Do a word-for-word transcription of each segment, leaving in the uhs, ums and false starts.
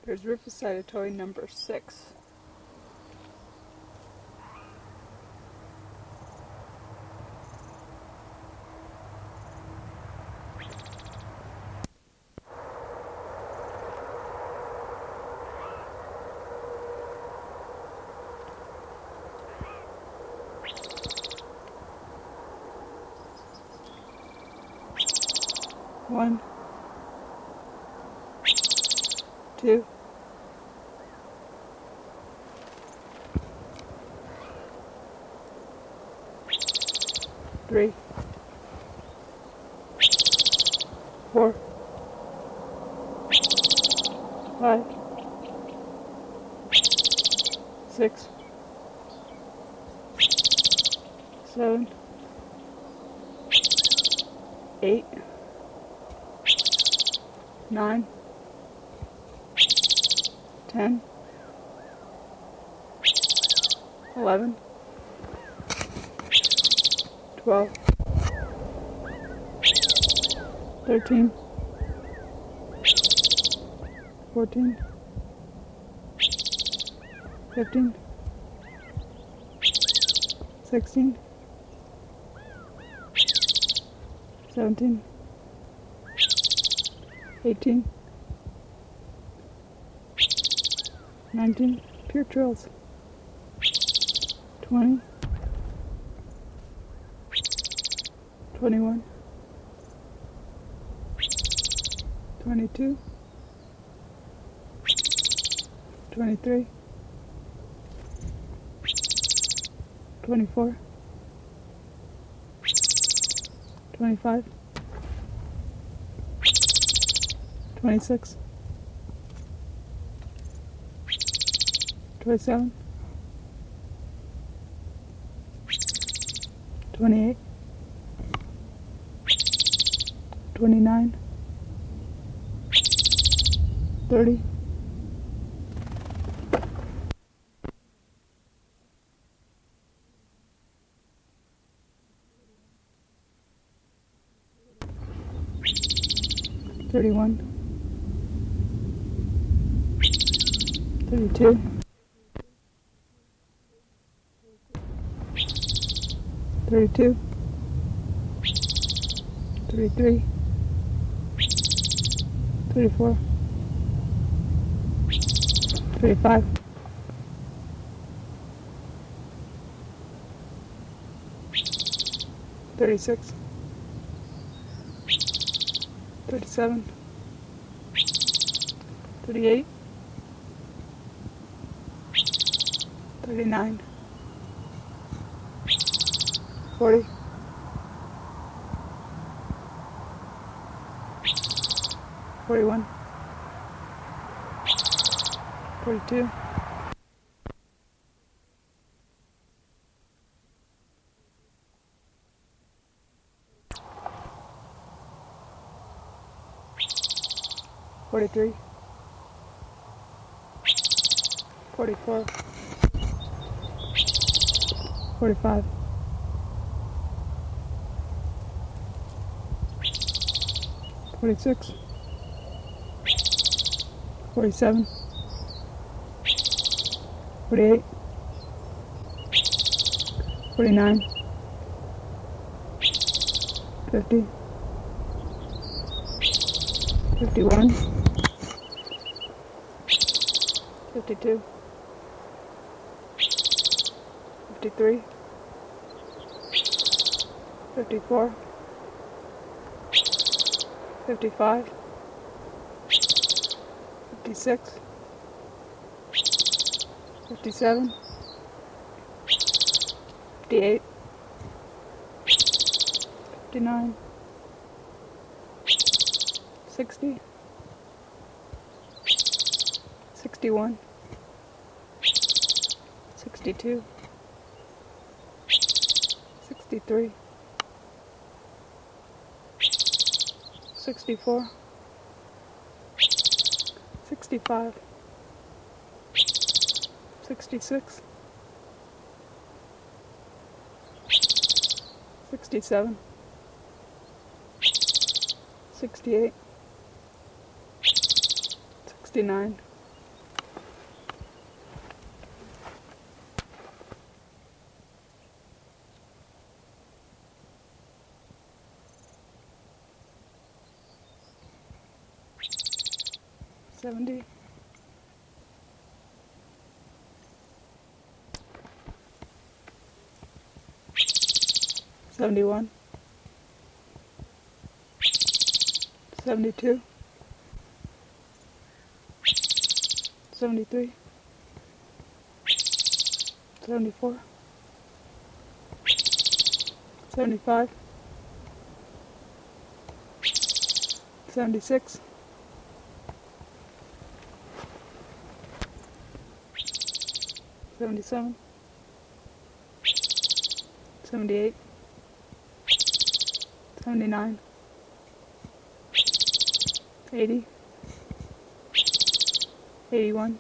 There's Rufus Cytatory number six. One, two, three, four, five, six, seven, eight, nine, ten, eleven, twelve, thirteen, fourteen, fifteen, sixteen, seventeen, eighteen, nineteen, pure trills, twenty, twenty-one, twenty-two, twenty-three, twenty-four, twenty-five, twenty-six, twenty-seven, twenty-eight, twenty-nine, thirty, thirty-one, thirty-two, thirty-two, thirty-three, thirty-four, thirty-five, thirty-six, thirty-seven, thirty-eight, thirty-nine, forty, forty-one, forty-two, forty-three, forty-four, forty-five, forty-six, forty-seven, forty-eight, forty-nine, fifty, fifty-one, fifty-two, fifty-three, fifty-four, fifty-five, fifty-six, fifty-seven, fifty-eight, fifty-nine, sixty, sixty-one, sixty-two, sixty-three, sixty-four, sixty-five, sixty-six, sixty-seven, sixty-eight, sixty-nine, seventy, seventy-one, seventy-two, seventy-three, seventy-four, seventy-five, seventy-six, seventy-seven, seventy-eight, seventy-nine, eighty, eighty-one,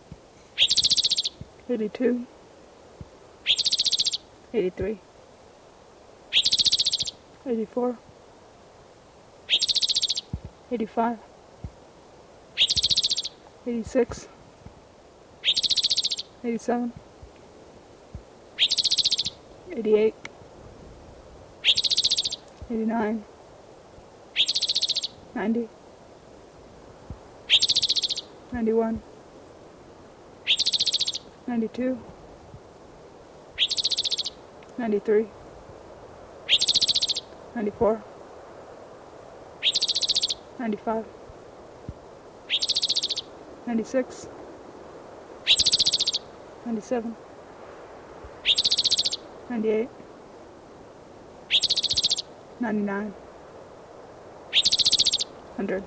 eighty-two, eighty-three, eighty-four, eighty-five, eighty-six, eighty-seven, eighty-eight, eighty-nine, ninety, ninety-one, ninety-two, ninety-three, ninety-four, ninety-five, ninety-six, ninety-seven, ninety-eight, ninety-nine, one hundred.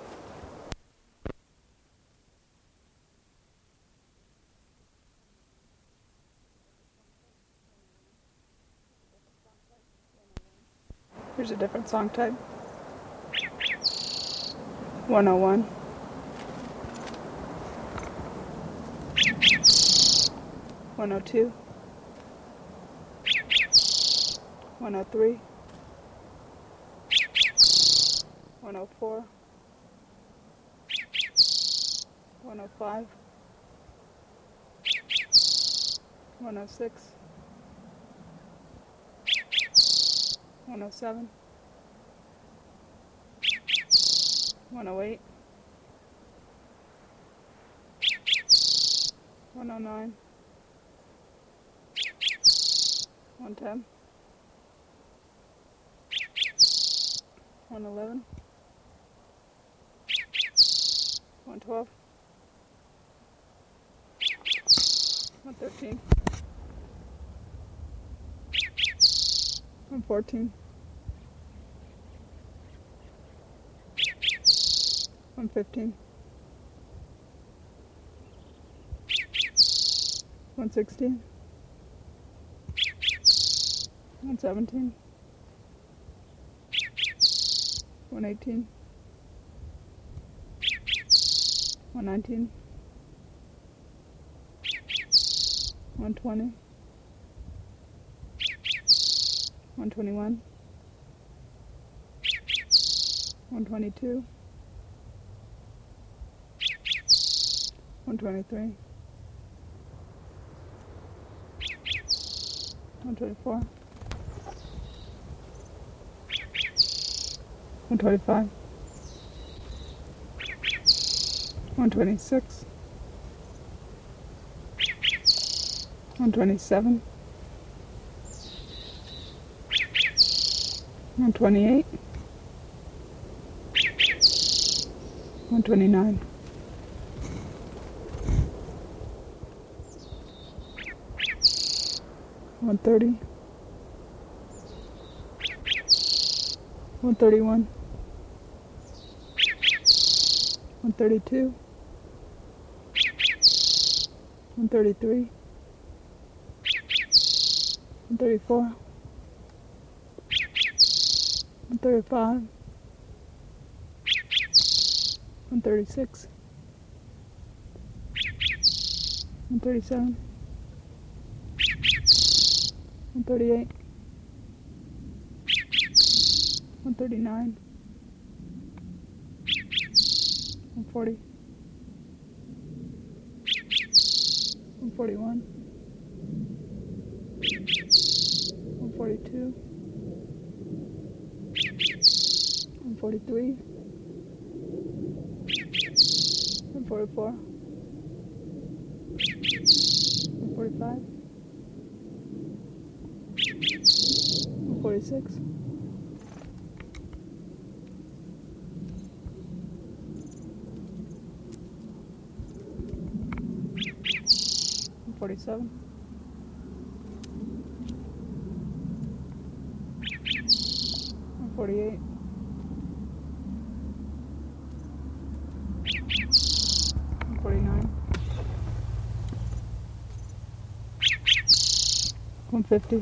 Here's a different song type. one oh one. one oh two. one oh three. one oh four. one oh five. one oh six. one oh seven. one oh eight. one oh nine. one ten. one eleven. one twelve. one thirteen. one fourteen. one fifteen. one sixteen. one seventeen. one eighteen. one nineteen. one twenty. one twenty-one. one twenty-two. one twenty-three. one twenty-four. one twenty-five. one twenty-six. one twenty-seven. one twenty-eight. one twenty-nine. one thirty. one thirty-one. one thirty-two. one thirty-three. one thirty-four. one thirty-five. one thirty-six. one thirty-seven. one thirty-eight. one thirty-nine. one forty. one forty-one. one forty-two. one forty-three. one forty-four, one forty-five, one forty-six, one forty-seven, one forty-eight, one forty-nine, one fifty,